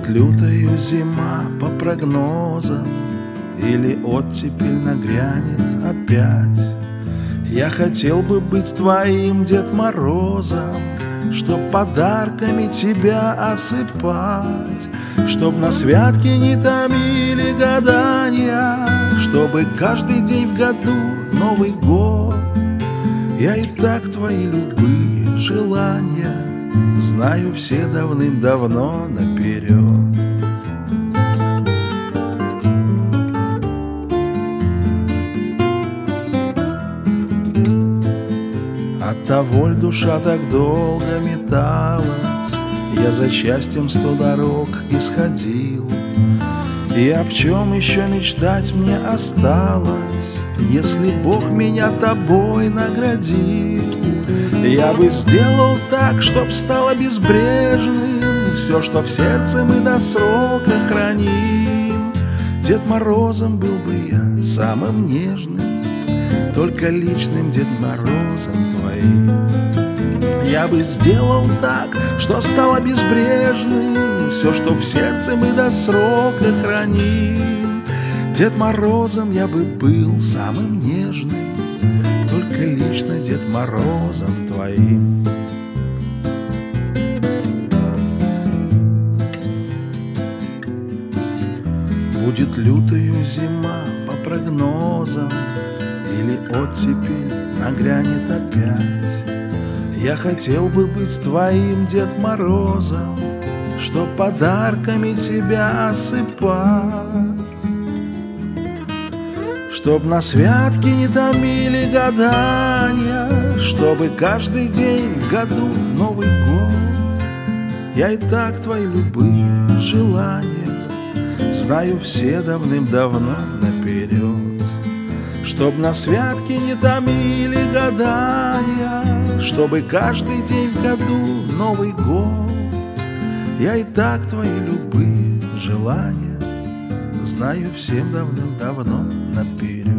Будет лютою зима по прогнозам, или оттепель нагрянет опять. Я хотел бы быть твоим Дед Морозом, чтоб подарками тебя осыпать, чтоб на святке не томили гадания, чтобы каждый день в году Новый год. Я и так твои любые желания знаю все давным-давно наперед. Оттого ль душа так долго металась, я за счастьем 100 дорог исходил. И об чем еще мечтать мне осталось, если Бог меня тобой наградил? Я бы сделал так, чтоб стало безбрежным все, что в сердце мы до срока храним. Дед Морозом был бы я самым нежным, только личным Дед Морозом твоим. Я бы сделал так, что стало безбрежным все, что в сердце мы до срока храним. Дед Морозом я бы был самым нежным, только лично Дед Морозом твоим. Будет лютою зима по прогнозам, или оттепель нагрянет опять. Я хотел бы быть твоим Дед Морозом, чтоб подарками тебя осыпать, чтоб на святке не томили гадания, чтобы каждый день в году Новый год. Я и так твои любые желания знаю все давным-давно наперед. Чтоб на святке не томили гадания, чтобы каждый день в году Новый год. Я и так твои любые желания знаю всем давным-давно наперед.